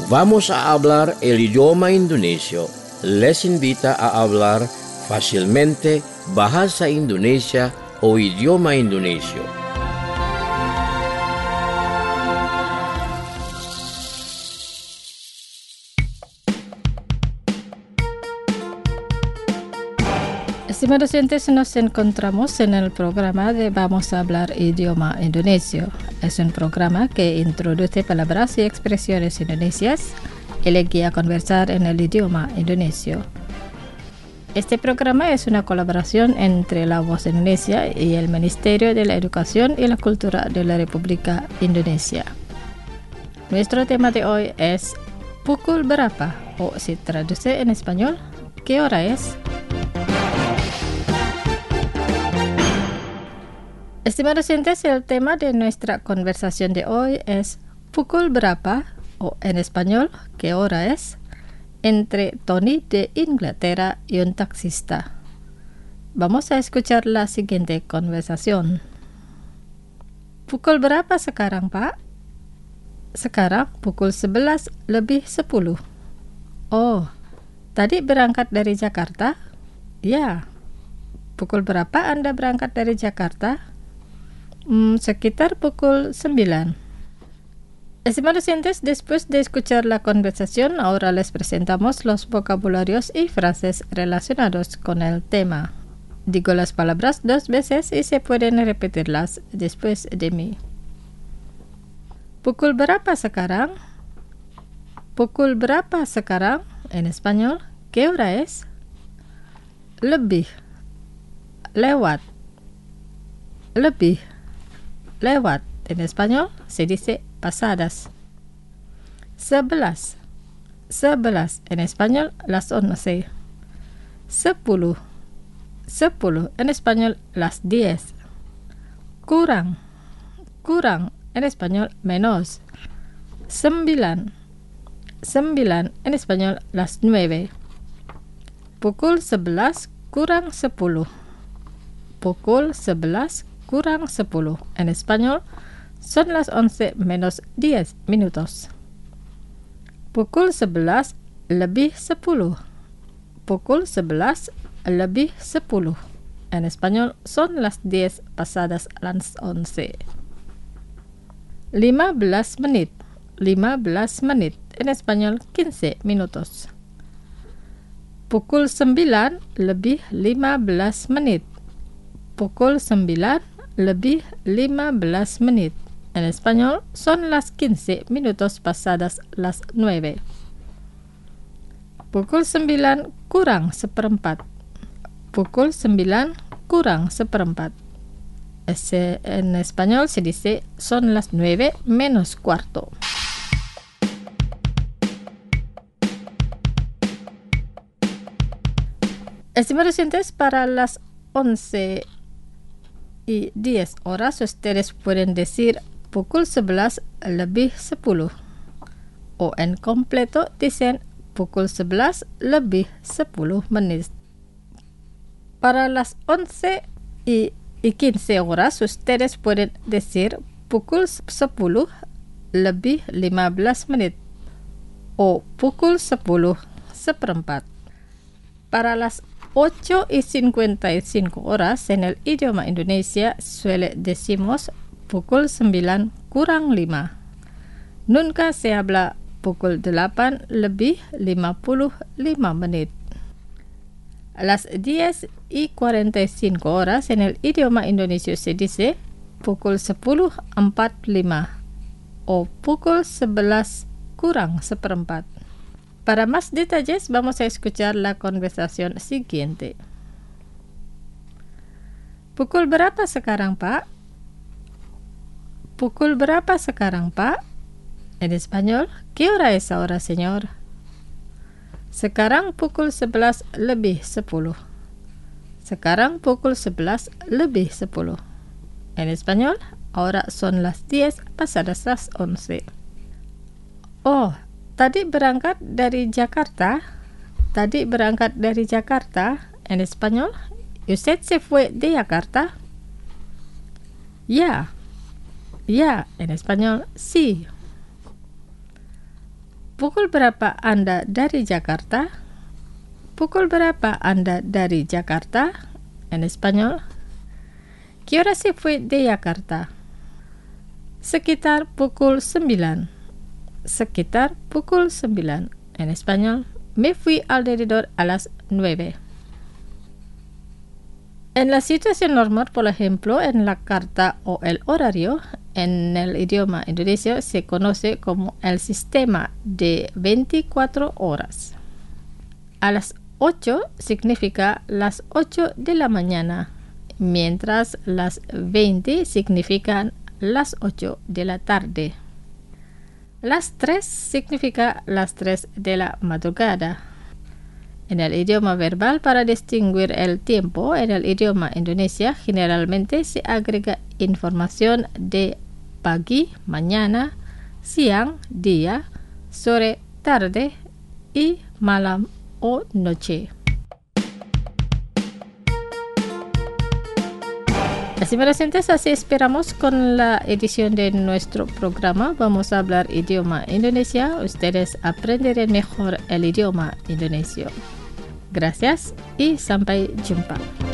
Vamos a hablar el idioma indonesio. Les invita a hablar fácilmente bahasa Indonesia o idioma indonesio. Estimados oyentes, nos encontramos en el programa de Vamos a hablar idioma indonesio. Es un programa que introduce palabras y expresiones indonesias y le guía a conversar en el idioma indonesio. Este programa es una colaboración entre La Voz Indonesia y el Ministerio de la Educación y la Cultura de la República Indonesia. Nuestro tema de hoy es ¿pukul berapa? O si traduce en español, ¿qué hora es? Estimados oyentes, el tema de nuestra conversación de hoy es ¿pukul berapa? O en español, ¿qué hora es? Entre Tony de Inglaterra y un taxista. Vamos a escuchar la siguiente conversación. Pukul berapa sekarang, Pak? Sekarang pukul 11 lebih 10. Oh, tadi berangkat dari Jakarta? Ya. Pukul berapa Anda berangkat dari Jakarta? Sekitar pukul 9. Estimados oyentes, después de escuchar la conversación, ahora les presentamos los vocabularios y frases relacionados con el tema. Digo las palabras 2 veces y se pueden repetirlas después de mí. Pukul berapa sekarang? Pukul berapa sekarang? En español, ¿qué hora es? Lebih. Lewat. Lebih. Lewat. En español se dice pasadas. 11. 11. En español, las 11. 10. 10. En español, las 10. Kurang. Kurang. En español, menos. 9. 9. En español, las 9. Pukul 11 kurang 10. Pukul 11 kurang 10. En español, son las 11 menos 10 minutos. Pukul 11 lebih 10. Pukul 11 lebih 10. En español, son las 10 pasadas las 11. 15 menit. 15 menit. En español, 15 minutos. Pukul 9 lebih 15 menit. Pukul 9 lebih 15 menit. En español, son las 15 minutos pasadas las 9. Pukul 9 kurang seperempat. Pukul 9 kurang seperempat. En español se dice son las 9 menos cuarto. Estimados oyentes, para las 11 y 10 horas ustedes pueden decir pukul 11 lebih 10. O en completo dicen pukul 11 lebih 10 menit. Para las 11 y 15 horas ustedes pueden decir pukul 10 lebih 15 menit. O pukul 10 seperempat. Para las 8 y 55 horas en el idioma Indonesia decimos pukul 9 kurang 5. Nunca se habla pukul 8 lebih 55 menit. A las 10 y 45 horas en el idioma indonesio se dice pukul 10.45 o pukul 11 kurang seperempat. Para más detalles vamos a escuchar la conversación siguiente. Pukul berapa sekarang, Pak? Pukul berapa sekarang, Pak? En español, ¿qué hora es ahora, señor? Sekarang pukul 11 lebih 10. Sekarang pukul 11 lebih 10. En español, ahora son las 10 pasadas las 11. Oh, tadi berangkat dari Jakarta. Tadi berangkat dari Jakarta. En español, ¿usted se fue de Jakarta? Ya. Ya, en español, sí. Pukul berapa Anda dari Jakarta? Pukul berapa Anda dari Jakarta? En español, ¿qué hora se fue de Jakarta? Sekitar pukul 9. Sekitar pukul 9. En español, me fui alrededor a las 9. En la situación normal, por ejemplo, en la carta o el horario, en el idioma indonesio se conoce como el sistema de 24 horas. A las 8 significa las 8 de la mañana, mientras las 20 significan las 8 de la tarde. Las 3 significa las 3 de la madrugada. En el idioma verbal, para distinguir el tiempo, en el idioma Indonesia generalmente se agrega información de pagi, mañana, siang, día, sore, tarde y malam o noche. Estimados oyentes, así esperamos con la edición de nuestro programa. Vamos a hablar idioma Indonesia. Ustedes aprenderán mejor el idioma indonesio. Gracias y sampai jumpa.